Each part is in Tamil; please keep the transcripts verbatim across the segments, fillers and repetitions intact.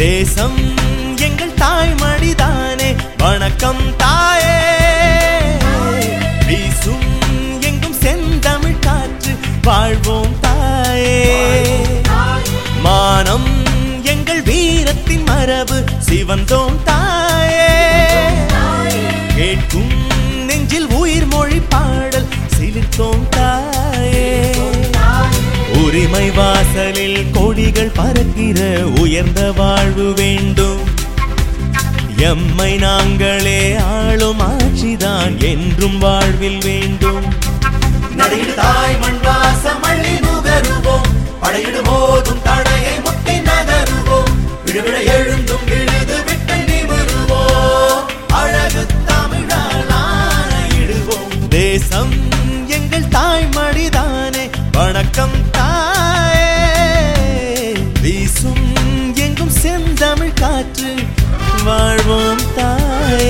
தேசம் எங்கள் தாய்மடிதானே, வணக்கம் தாயே. வீசும் எங்கும் செந்தமிழ் காற்று, வாழ்வோம் தாயே. மானம் எங்கள் வீரத்தின் மரபு, சிவந்தோம் தாயே. கேட்கும் நெஞ்சில் உயிர் மொழி பாடல், சிலிர்த்தோம் தாயே. உரிமை வாசலில் கொடிகள் பறக்கிற உயர்ந்த வாழ்வு வேண்டும். எம்மை நாங்களே ஆளும் ஆட்சிதான் என்றும் வாழ்வில் வேண்டும். நடையிடு தாய் மண் வாசம் அள்ளி நுகருவோம், படையிடு போதும் தடையை முட்டி நகருவோம். விழுவிழ எழுந்தும் விழுது விட்டு நிமிருவோம், அழகு தமிழால் ஆணையிடுவோம். தேசம் எங்கள் தாய்மடிதானே, வணக்கம் தாயே. வீசும் எங்கும் செந்தமிழ் காற்று, வாழ்வோம் தாயே.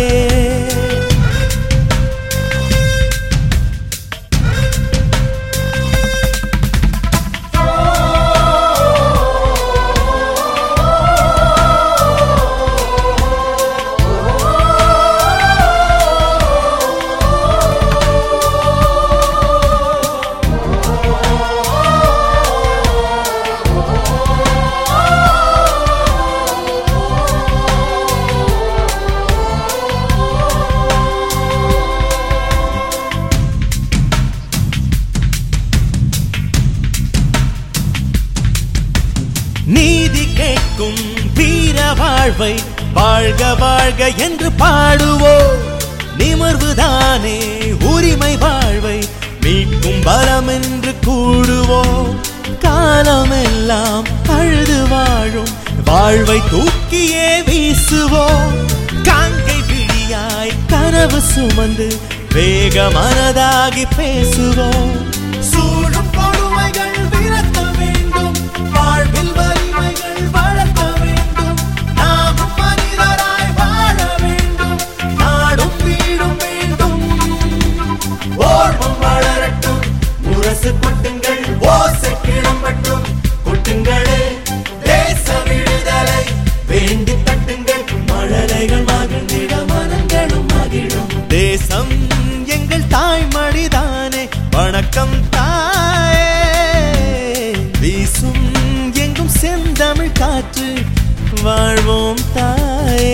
நீதி கேட்கும் வீர வாழ்வை வாழ்க வாழ்க என்று பாடுவோம். நிமிர்வுதானே உரிமை வாழ்வை மீட்கும் பலம் என்று கூடுவோம். காலமெல்லாம் அழுது வாழும் வாழ்வை தூக்கியே வீசுவோம். காங்கை விழியாய் கனவு சுமந்து வேக மனதாகி பேசுவோம். சூழும் கொடுமைகள் விரட்ட வேண்டும், வாழ்வில் வலிமைகள் வளர்க்க வேண்டும். நாமும் மனிதராய் வாழ வேண்டும், நாடும் வீடும் வேண்டும். ஓர்மம் வளரட்டும், முரசு கொட்டுங்கள், ஓசை கிளம்பட்டும். கொட்டுங்களே தேச விடுதலை வேண்டி தட்டுங்கள், மழலைகள் மகிழ்ந்திட மனங்களும் மகிழும். தேசம் எங்கள் தாய்மடிதானே, வணக்கம் தாயே. வீசும் எங்கும் செந்தமிழ் காற்று, வாழ்வோம் தாயே.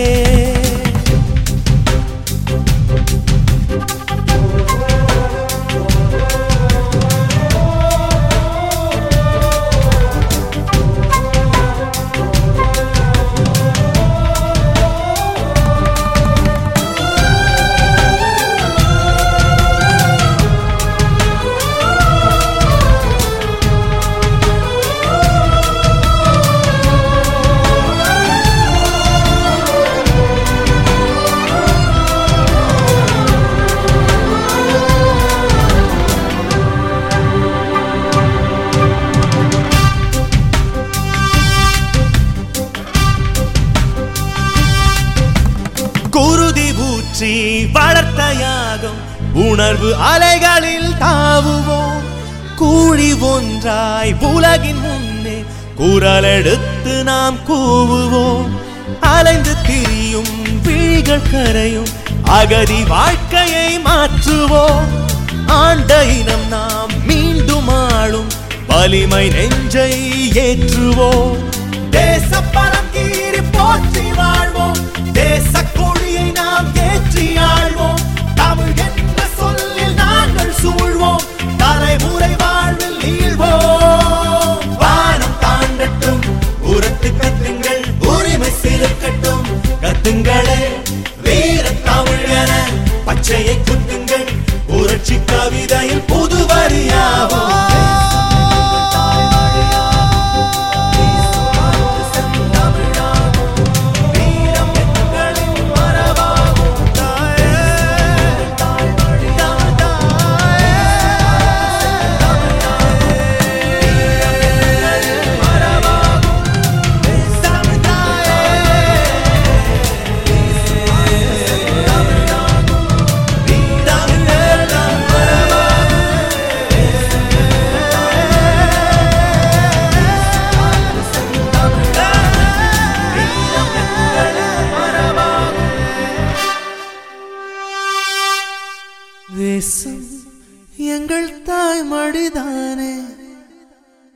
குருதி ஊற்றி வளர்த்த யாகம், உணர்வு அலைகளில் தாவுவோம். கூழி ஒன்றாய் உலகின் முன்னே குரல் எடுத்து நாம் கூவுவோம். அலைந்து திரியும் விழிகள் கரையும், அகதி வாழ்க்கையை மாற்றுவோம். ஆண்ட இனம் நாம் மீண்டும் ஆளும், வலிமை நெஞ்சை ஏற்றுவோம். தேச பலம் கீறி போற்றி வாழ்வோம், தேச கொடியை நாம் ஏற்றி ஆழ்வோம். தமிழ் என்ற சொல்லில் நாங்கள் சூழ்வோம், தலைமுறை வாழ்வில் நீள்வோம். வானம் தாண்டட்டும், உரத்து கத்துங்கள், உரிமை சிறுக்கட்டும். கத்துங்களே வீர தமிழ் என பச்சையை குத்துங்கள், புரட்சி கவிதையில் புது வரியாவோம்.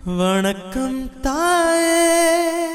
வணக்கம் தாயே.